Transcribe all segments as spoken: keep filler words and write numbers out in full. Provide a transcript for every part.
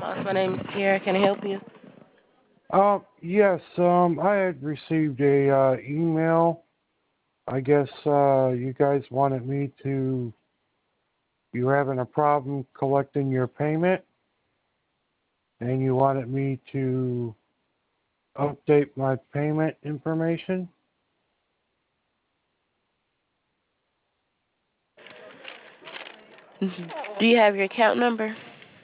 My name is Kiara. Can I help you? Um, yes, um, I had received a uh, email. I guess uh, you guys wanted me to. You were having a problem collecting your payment, and you wanted me to update my payment information. Do you have your account number?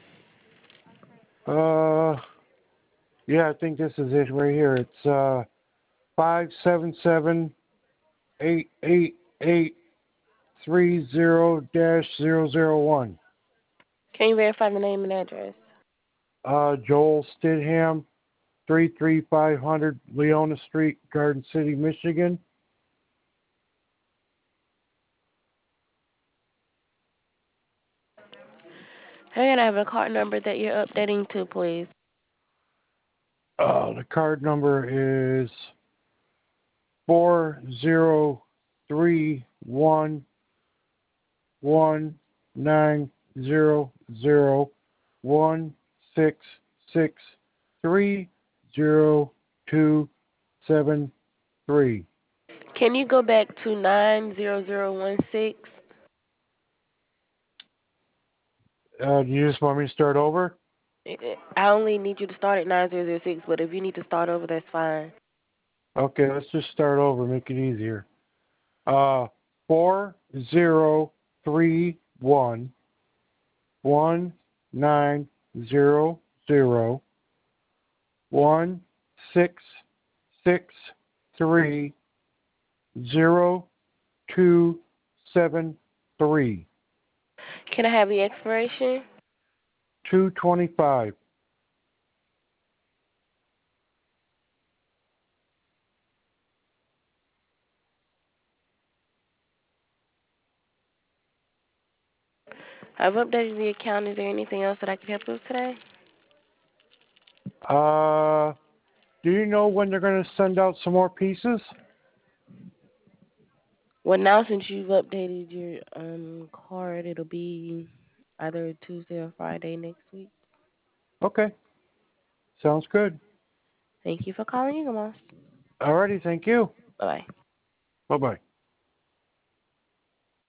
Uh, yeah, I think this is it right here. It's uh five seven seven eight eight eight three zero dash zero zero one. Can you verify the name and address? Uh, Joel Stidham, three three five hundred Leona Street, Garden City, Michigan. Can I have a card number that you're updating to, please? Uh, the card number is four zero three one one nine zero zero one six six three zero two seven three. Can you go back to nine zero zero one six? Uh, do you just want me to start over? I only need you to start at nine zero zero six, but if you need to start over, that's fine. Okay, let's just start over, make it easier. Uh, four zero three one one nine zero zero one six six three zero two seven three. Can I have the expiration? Two twenty five. I've updated the account. Is there anything else that I can help you with today? Uh, do you know when they're going to send out some more pieces? Well, now since you've updated your um card, it'll be either Tuesday or Friday next week. Okay, sounds good. Thank you for calling, Eaglemoss. Alrighty, thank you. Bye-bye. Bye bye.